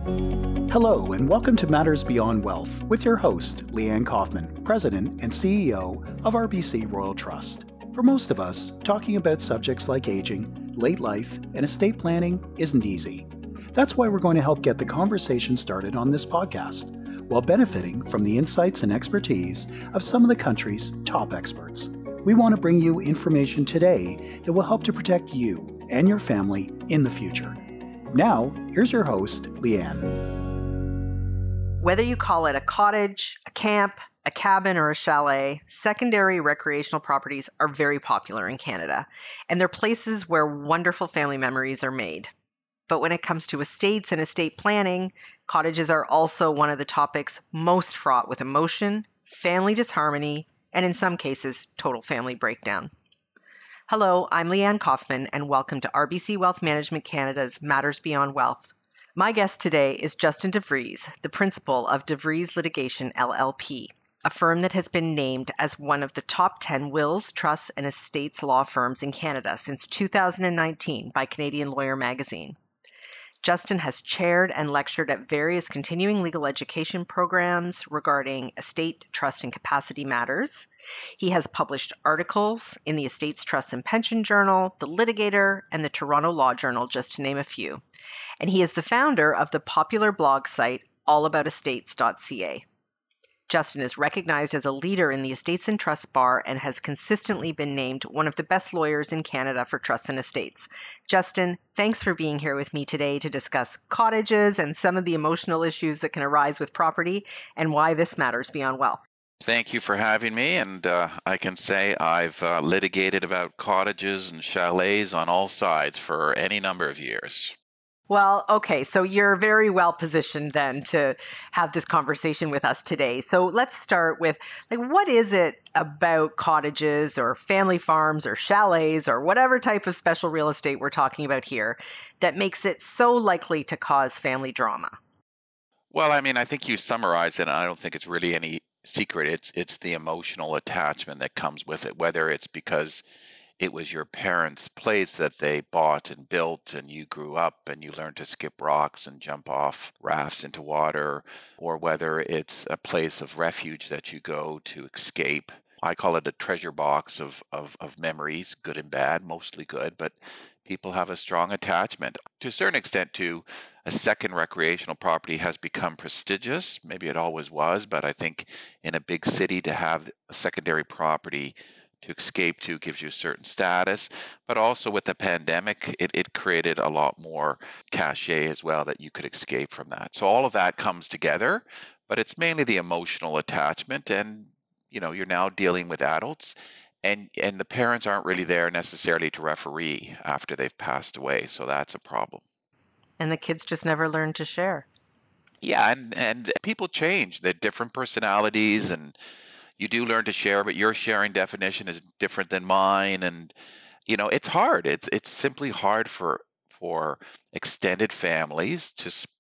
Hello, and welcome to Matters Beyond Wealth with your host, Leanne Kaufman, President and CEO of RBC Royal Trust. For most of us, talking about subjects like aging, late life, and estate planning isn't easy. That's why we're going to help get the conversation started on this podcast, while benefiting from the insights and expertise of some of the country's top experts. We want to bring you information today that will help to protect you and your family in the future. Now, here's your host, Leanne. Whether you call it a cottage, a camp, a cabin, or a chalet, secondary recreational properties are very popular in Canada, and they're places where wonderful family memories are made. But when it comes to estates and estate planning, cottages are also one of the topics most fraught with emotion, family disharmony, and in some cases, total family breakdown. Hello, I'm Leanne Kaufman, and welcome to RBC Wealth Management Canada's Matters Beyond Wealth. My guest today is Justin DeVries, the principal of DeVries Litigation LLP, a firm that has been named as one of the top 10 wills, trusts, and estates law firms in Canada since 2019 by Canadian Lawyer Magazine. Justin has chaired and lectured at various continuing legal education programs regarding estate, trust, and capacity matters. He has published articles in the Estates, Trust, and Pension Journal, the Litigator, and the Toronto Law Journal, just to name a few. And he is the founder of the popular blog site allaboutestates.ca. Justin is recognized as a leader in the estates and trusts bar and has consistently been named one of the best lawyers in Canada for trusts and estates. Justin, thanks for being here with me today to discuss cottages and some of the emotional issues that can arise with property and why this matters beyond wealth. Thank you for having me, and I can say I've litigated about cottages and chalets on all sides for any number of years. Well, okay, so you're very well positioned then to have this conversation with us today. So let's start with, what is it about cottages or family farms or chalets or whatever type of special real estate we're talking about here that makes it so likely to cause family drama? Well, I think you summarized it, and I don't think it's really any secret. It's the emotional attachment that comes with it, whether it's because it was your parents' place that they bought and built, and you grew up and you learned to skip rocks and jump off rafts into water, or whether it's a place of refuge that you go to escape. I call it a treasure box of memories, good and bad, mostly good, but people have a strong attachment. To a certain extent, too, a second recreational property has become prestigious. Maybe it always was, but I think in a big city to have a secondary property to escape to gives you a certain status, but also with the pandemic, it created a lot more cachet as well that you could escape from that. So all of that comes together, but it's mainly the emotional attachment, and you're now dealing with adults, and the parents aren't really there necessarily to referee after they've passed away, so that's a problem. And the kids just never learn to share. Yeah, and people change. They're different personalities, and you do learn to share, but your sharing definition is different than mine, and it's hard. It's simply hard for extended families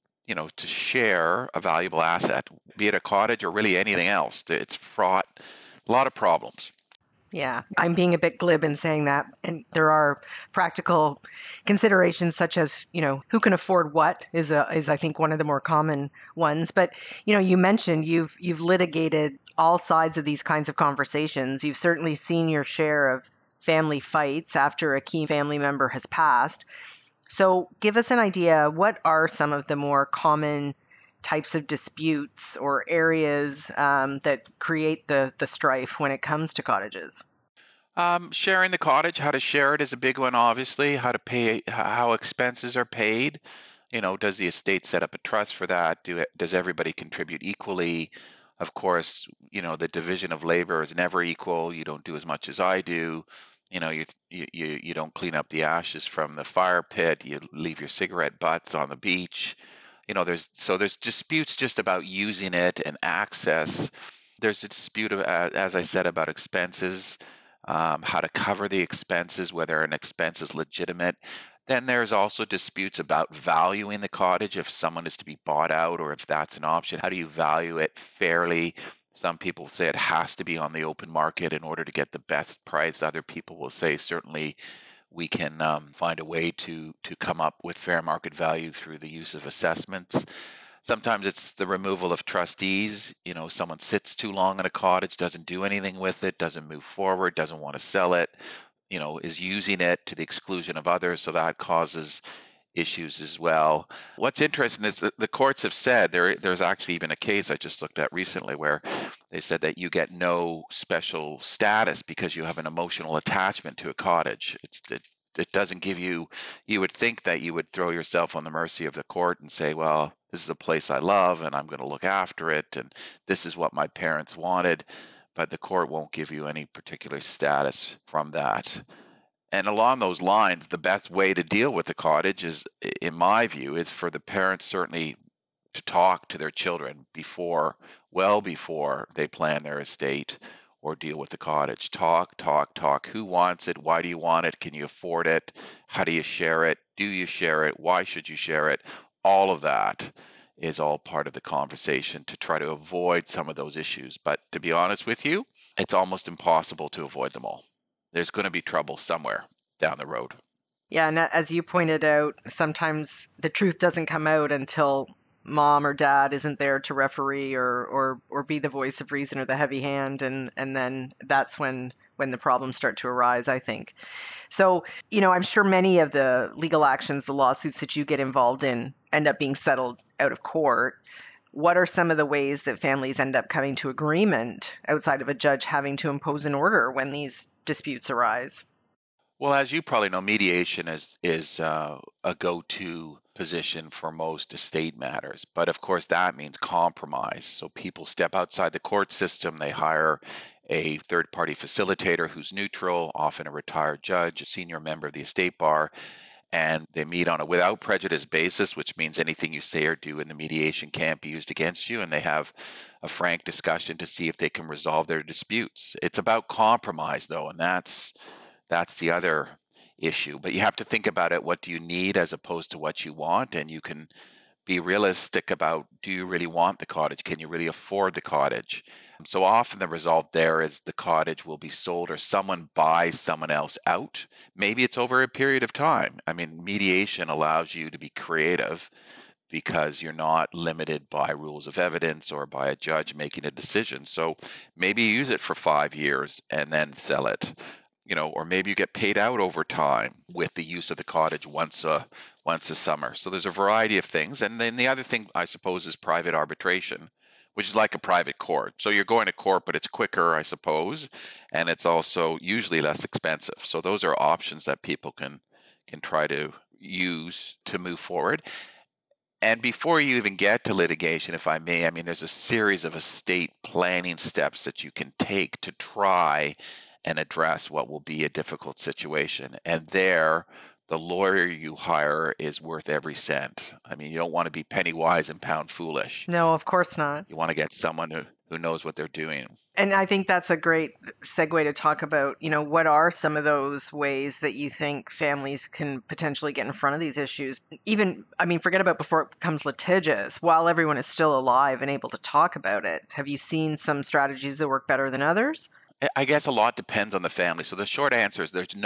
to share a valuable asset, be it a cottage or really anything else. It's fraught, a lot of problems. Yeah, I'm being a bit glib in saying that. And there are practical considerations such as, who can afford what is I think one of the more common ones. But, you mentioned you've litigated all sides of these kinds of conversations. You've certainly seen your share of family fights after a key family member has passed. So give us an idea, what are some of the more common types of disputes or areas that create the strife when it comes to cottages? Sharing the cottage, how to share it is a big one, obviously. How to pay, how expenses are paid. Does the estate set up a trust for that? Does everybody contribute equally? Of course, the division of labor is never equal. You don't do as much as I do. You don't clean up the ashes from the fire pit. You leave your cigarette butts on the beach. There's disputes just about using it and access. There's a dispute, as I said, about expenses, how to cover the expenses, whether an expense is legitimate. Then there's also disputes about valuing the cottage if someone is to be bought out or if that's an option. How do you value it fairly? Some people say it has to be on the open market in order to get the best price. Other people will say certainly we can find a way to come up with fair market value through the use of assessments. Sometimes it's the removal of trustees. Someone sits too long in a cottage, doesn't do anything with it, doesn't move forward, doesn't want to sell it, is using it to the exclusion of others. So that causes issues as well. What's interesting is that the courts have said there's actually even a case I just looked at recently where they said that you get no special status because you have an emotional attachment to a cottage. It doesn't give you. You would think that you would throw yourself on the mercy of the court and say, well, this is a place I love and I'm going to look after it and this is what my parents wanted, but the court won't give you any particular status from that. And along those lines, the best way to deal with the cottage is, in my view, is for the parents certainly to talk to their children well before they plan their estate or deal with the cottage. Talk. Who wants it? Why do you want it? Can you afford it? How do you share it? Do you share it? Why should you share it? All of that is all part of the conversation to try to avoid some of those issues. But to be honest with you, it's almost impossible to avoid them all. There's going to be trouble somewhere down the road. Yeah, and as you pointed out, sometimes the truth doesn't come out until mom or dad isn't there to referee or be the voice of reason or the heavy hand, and then that's when the problems start to arise, I think. So, I'm sure many of the legal actions, the lawsuits that you get involved in, end up being settled out of court. What are some of the ways that families end up coming to agreement outside of a judge having to impose an order when these disputes arise? Well, as you probably know, mediation is a go-to position for most estate matters. But of course, that means compromise. So people step outside the court system. They hire a third-party facilitator who's neutral, often a retired judge, a senior member of the estate bar, and they meet on a without prejudice basis, which means anything you say or do in the mediation can't be used against you, and they have a frank discussion to see if they can resolve their disputes. It's about compromise, though, and that's the other issue. But you have to think about it. What do you need as opposed to what you want? And you can be realistic about, do you really want the cottage? Can you really afford the cottage? So often the result there is the cottage will be sold or someone buys someone else out. Maybe it's over a period of time. I mean, mediation allows you to be creative because you're not limited by rules of evidence or by a judge making a decision. So maybe you use it for 5 years and then sell it. Or maybe you get paid out over time with the use of the cottage once a summer. So there's a variety of things. And then the other thing, I suppose, is private arbitration, which is like a private court. So you're going to court, but it's quicker, I suppose, and it's also usually less expensive. So those are options that people can try to use to move forward. And before you even get to litigation, if I may, I mean, there's a series of estate planning steps that you can take to try and address what will be a difficult situation. And there, the lawyer you hire is worth every cent. I mean, you don't want to be penny wise and pound foolish. No, of course not. You want to get someone who knows what they're doing. And I think that's a great segue to talk about, what are some of those ways that you think families can potentially get in front of these issues? Even, forget about before it becomes litigious, while everyone is still alive and able to talk about it. Have you seen some strategies that work better than others? I guess a lot depends on the family. So the short answer is there's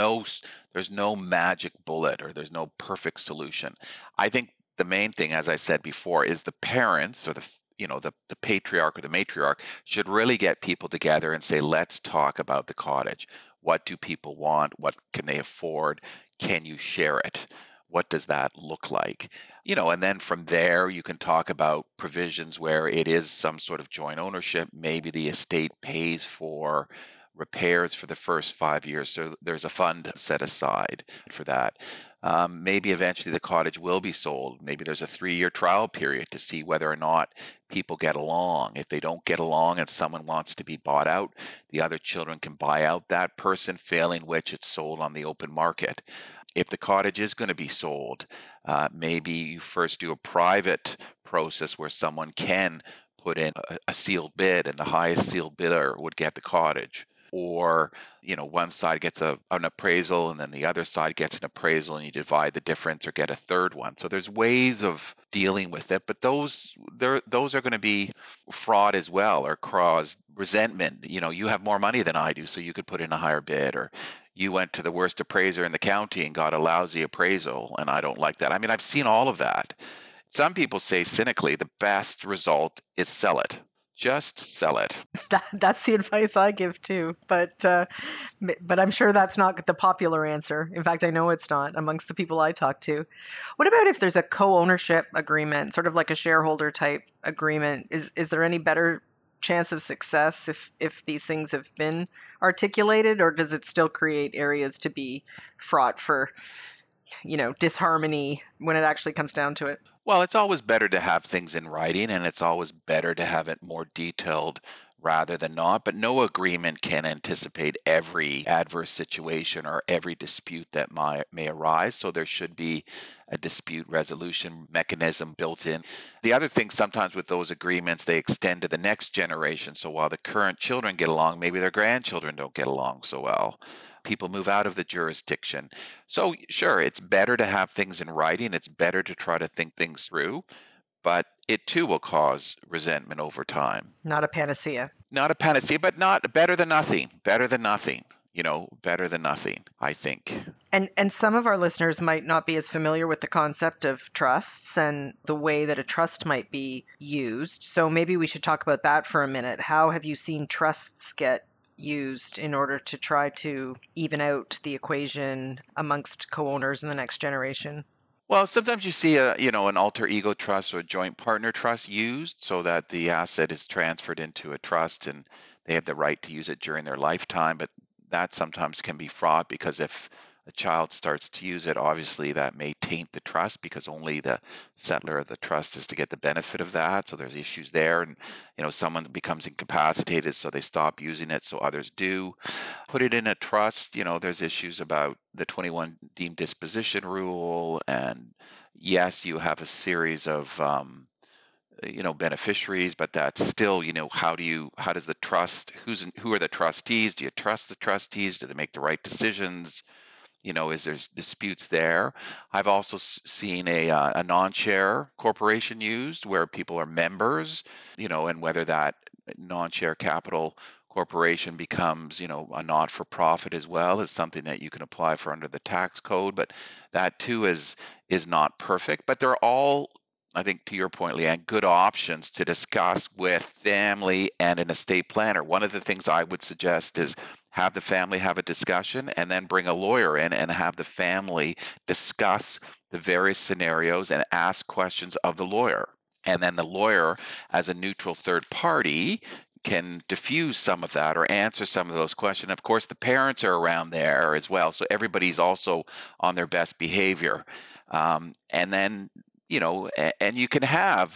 no magic bullet or there's no perfect solution. I think the main thing, as I said before, is the parents or the patriarch or the matriarch should really get people together and say, let's talk about the cottage. What do people want? What can they afford? Can you share it? What does that look like? And then from there, you can talk about provisions where it is some sort of joint ownership. Maybe the estate pays for repairs for the first 5 years. So there's a fund set aside for that. Maybe eventually the cottage will be sold. Maybe there's a 3-year trial period to see whether or not people get along. If they don't get along and someone wants to be bought out, the other children can buy out that person, failing which it's sold on the open market. If the cottage is going to be sold, maybe you first do a private process where someone can put in a sealed bid and the highest sealed bidder would get the cottage. Or, one side gets an appraisal and then the other side gets an appraisal and you divide the difference or get a third one. So there's ways of dealing with it, but those are going to be fraud as well or cause resentment. You have more money than I do, so you could put in a higher bid, or you went to the worst appraiser in the county and got a lousy appraisal and I don't like that. I mean, I've seen all of that. Some people say cynically, the best result is sell it. Just sell it. That's the advice I give too, but I'm sure that's not the popular answer. In fact, I know it's not amongst the people I talk to. What about if there's a co-ownership agreement, sort of like a shareholder type agreement? Is there any better chance of success if these things have been articulated, or does it still create areas to be fraught for, disharmony when it actually comes down to it? Well, it's always better to have things in writing, and it's always better to have it more detailed rather than not. But no agreement can anticipate every adverse situation or every dispute that may arise. So there should be a dispute resolution mechanism built in. The other thing, sometimes with those agreements, they extend to the next generation. So while the current children get along, maybe their grandchildren don't get along so well. People move out of the jurisdiction. So, sure, it's better to have things in writing. It's better to try to think things through, but it too will cause resentment over time. Not a panacea. Not a panacea, but not better than nothing. Better than nothing. Better than nothing, I think. And some of our listeners might not be as familiar with the concept of trusts and the way that a trust might be used. So maybe we should talk about that for a minute. How have you seen trusts get used in order to try to even out the equation amongst co-owners in the next generation? Well, sometimes you see an alter ego trust or a joint partner trust used so that the asset is transferred into a trust and they have the right to use it during their lifetime. But that sometimes can be fraught because if a child starts to use it, obviously that may taint the trust because only the settler of the trust is to get the benefit of that. So there's issues there. And, someone becomes incapacitated, so they stop using it, so others do. Put it in a trust, there's issues about the 21 deemed disposition rule. And yes, you have a series of, beneficiaries, but that's still, how does the trust, who are the trustees? Do you trust the trustees? Do they make the right decisions? Is there's disputes there? I've also seen a non-share corporation used where people are members, and whether that non-share capital corporation becomes, a not-for-profit as well is something that you can apply for under the tax code. But that too is not perfect. But they're all, I think, to your point, Leanne, good options to discuss with family and an estate planner. One of the things I would suggest is have the family have a discussion and then bring a lawyer in and have the family discuss the various scenarios and ask questions of the lawyer. And then the lawyer, as a neutral third party, can diffuse some of that or answer some of those questions. Of course, the parents are around there as well, so everybody's also on their best behavior. And then and you can have,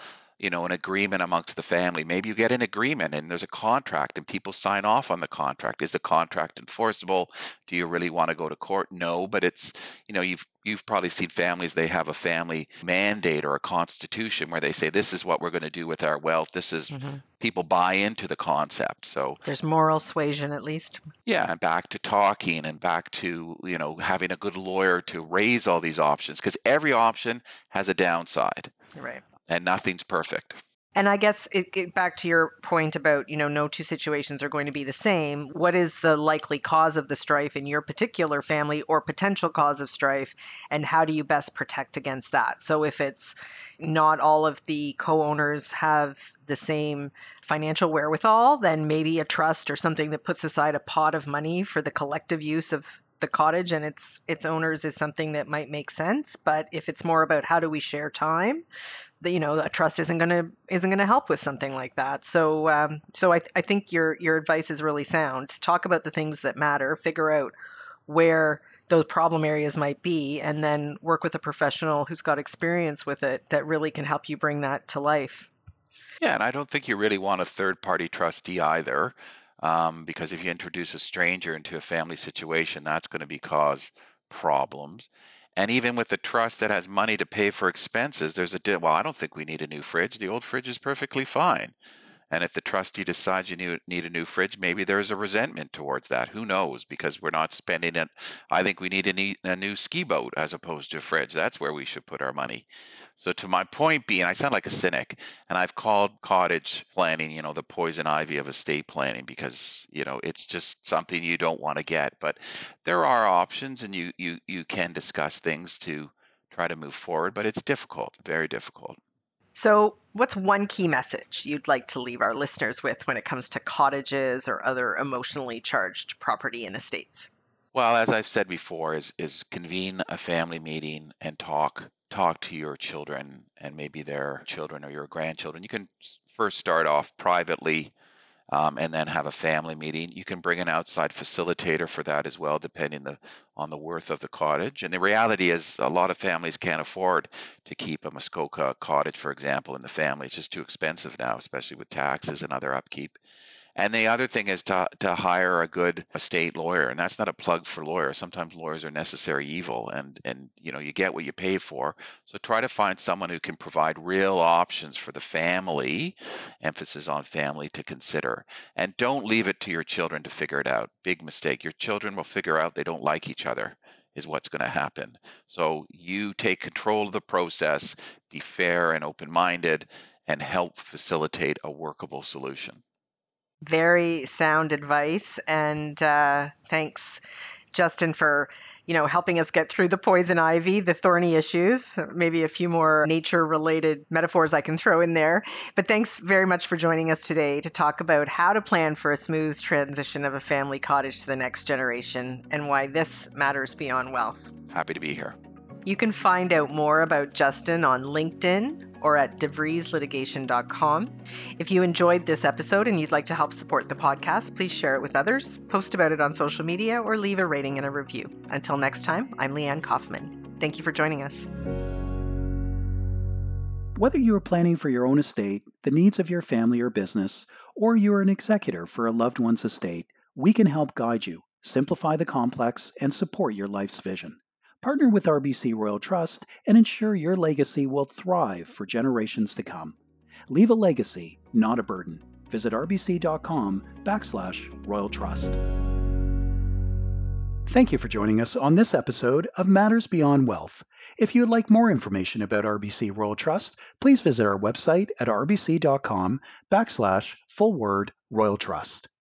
an agreement amongst the family. Maybe you get an agreement and there's a contract and people sign off on the contract. Is the contract enforceable? Do you really want to go to court? No, but it's, you've probably seen families, they have a family mandate or a constitution where they say, this is what we're going to do with our wealth. This is, people buy into the concept. So there's moral suasion at least. Yeah, and back to talking and back to, having a good lawyer to raise all these options because every option has a downside. Right. And nothing's perfect. And I guess back to your point about, no two situations are going to be the same. What is the likely cause of the strife in your particular family or potential cause of strife? And how do you best protect against that? So if it's not all of the co-owners have the same financial wherewithal, then maybe a trust or something that puts aside a pot of money for the collective use of the cottage and its owners is something that might make sense. But if it's more about how do we share time, a trust isn't gonna help with something like that. So I think your advice is really sound. Talk about the things that matter, figure out where those problem areas might be, and then work with a professional who's got experience with it that really can help you bring that to life. Yeah, and I don't think you really want a third-party trustee either, because if you introduce a stranger into a family situation, that's going to cause problems. And even with the trust that has money to pay for expenses, there's well, I don't think we need a new fridge. The old fridge is perfectly fine. And if the trustee decides you need a new fridge, maybe there's a resentment towards that. Who knows? Because we're not spending it. I think we need a new ski boat as opposed to a fridge. That's where we should put our money. So to my point being, I sound like a cynic, and I've called cottage planning, the poison ivy of estate planning because, it's just something you don't want to get. But there are options, and you can discuss things to try to move forward, but it's difficult, very difficult. So, what's one key message you'd like to leave our listeners with when it comes to cottages or other emotionally charged property and estates? Well, as I've said before, is convene a family meeting and talk to your children and maybe their children or your grandchildren. You can first start off privately, and then have a family meeting. You can bring an outside facilitator for that as well, depending on the worth of the cottage. And the reality is a lot of families can't afford to keep a Muskoka cottage, for example, in the family. It's just too expensive now, especially with taxes and other upkeep. And the other thing is to hire a good estate lawyer, and that's not a plug for lawyers. Sometimes lawyers are necessary evil, and you get what you pay for. So try to find someone who can provide real options for the family, emphasis on family, to consider. And don't leave it to your children to figure it out. Big mistake. Your children will figure out they don't like each other, is what's going to happen. So you take control of the process, be fair and open-minded, and help facilitate a workable solution. Very sound advice, and thanks, Justin, for helping us get through the poison ivy, the thorny issues. Maybe a few more nature-related metaphors I can throw in there. But thanks very much for joining us today to talk about how to plan for a smooth transition of a family cottage to the next generation and why this matters beyond wealth. Happy to be here. You can find out more about Justin on LinkedIn or at devrieslitigation.com. If you enjoyed this episode and you'd like to help support the podcast, please share it with others, post about it on social media, or leave a rating and a review. Until next time, I'm Leanne Kaufman. Thank you for joining us. Whether you are planning for your own estate, the needs of your family or business, or you are an executor for a loved one's estate, we can help guide you, simplify the complex, and support your life's vision. Partner with RBC Royal Trust and ensure your legacy will thrive for generations to come. Leave a legacy, not a burden. Visit rbc.com/Royal Trust. Thank you for joining us on this episode of Matters Beyond Wealth. If you would like more information about RBC Royal Trust, please visit our website at rbc.com/Royal Trust.